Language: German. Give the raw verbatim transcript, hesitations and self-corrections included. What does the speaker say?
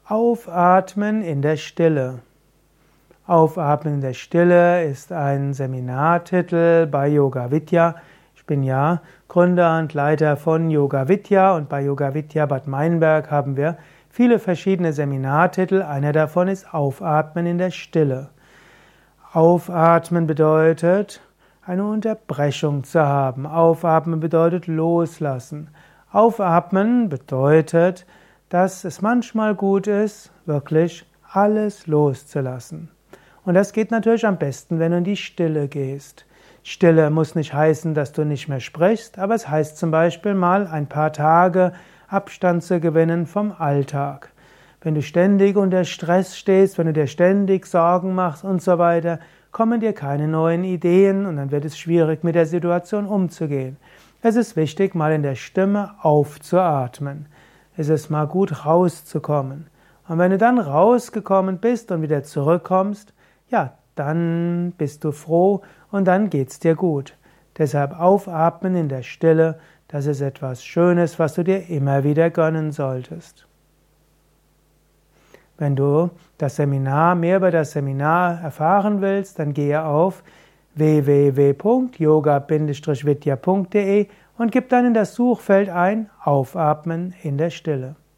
Aufatmen in der Stille. Aufatmen in der Stille ist ein Seminartitel bei Yoga Vidya. Ich bin ja Gründer und Leiter von Yoga Vidya und bei Yoga Vidya Bad Meinberg haben wir viele verschiedene Seminartitel. Einer davon ist Aufatmen in der Stille. Aufatmen bedeutet, eine Unterbrechung zu haben. Aufatmen bedeutet loslassen. Aufatmen bedeutet, dass es manchmal gut ist, wirklich alles loszulassen. Und das geht natürlich am besten, wenn du in die Stille gehst. Stille muss nicht heißen, dass du nicht mehr sprichst, aber es heißt zum Beispiel mal ein paar Tage Abstand zu gewinnen vom Alltag. Wenn du ständig unter Stress stehst, wenn du dir ständig Sorgen machst und so weiter, kommen dir keine neuen Ideen und dann wird es schwierig, mit der Situation umzugehen. Es ist wichtig, mal in der Stimme aufzuatmen. Es ist mal gut, rauszukommen. Und wenn du dann rausgekommen bist und wieder zurückkommst, ja, dann bist du froh und dann geht's dir gut. Deshalb aufatmen in der Stille, das ist etwas Schönes, was du dir immer wieder gönnen solltest. Wenn du das Seminar, mehr über das Seminar erfahren willst, dann gehe auf w w w punkt yoga vidya punkt de und gib dann in das Suchfeld ein Aufatmen in der Stille.